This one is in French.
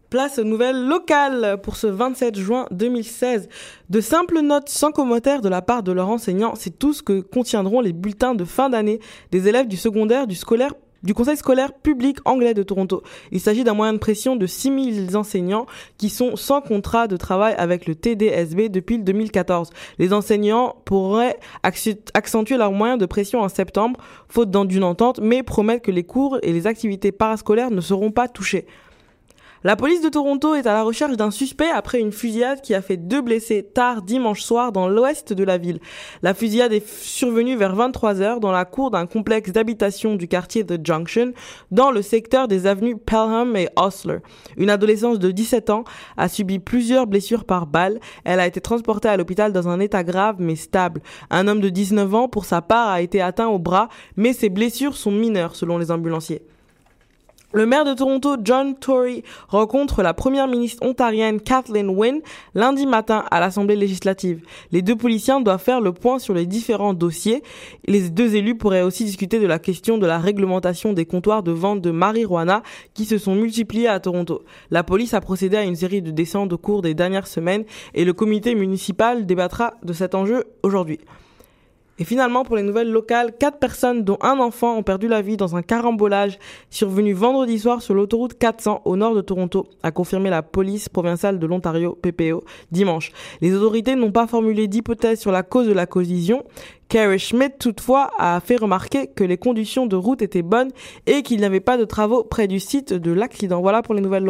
Place aux nouvelles locales pour ce 27 juin 2016. De simples notes sans commentaire de la part de leurs enseignants, c'est tout ce que contiendront les bulletins de fin d'année des élèves du secondaire du Conseil scolaire public anglais de Toronto. Il s'agit d'un moyen de pression de 6000 enseignants qui sont sans contrat de travail avec le TDSB depuis le 2014. Les enseignants pourraient accentuer leurs moyens de pression en septembre, faute d'une entente, mais promettent que les cours et les activités parascolaires ne seront pas touchés. La police de Toronto est à la recherche d'un suspect après une fusillade qui a fait 2 blessés tard dimanche soir dans l'ouest de la ville. La fusillade est survenue vers 23h dans la cour d'un complexe d'habitation du quartier The Junction, dans le secteur des avenues Pelham et Osler. Une adolescente de 17 ans a subi plusieurs blessures par balle. Elle a été transportée à l'hôpital dans un état grave mais stable. Un homme de 19 ans, pour sa part, a été atteint au bras, mais ses blessures sont mineures selon les ambulanciers. Le maire de Toronto, John Tory, rencontre la première ministre ontarienne Kathleen Wynne lundi matin à l'Assemblée législative. Les deux policiers doivent faire le point sur les différents dossiers. Les deux élus pourraient aussi discuter de la question de la réglementation des comptoirs de vente de marijuana qui se sont multipliés à Toronto. La police a procédé à une série de descentes au cours des dernières semaines et le comité municipal débattra de cet enjeu aujourd'hui. Et finalement, pour les nouvelles locales, 4 personnes, dont un enfant, ont perdu la vie dans un carambolage survenu vendredi soir sur l'autoroute 400 au nord de Toronto, a confirmé la police provinciale de l'Ontario, PPO, dimanche. Les autorités n'ont pas formulé d'hypothèse sur la cause de la collision. Kerry Schmidt, toutefois, a fait remarquer que les conditions de route étaient bonnes et qu'il n'y avait pas de travaux près du site de l'accident. Voilà pour les nouvelles locales.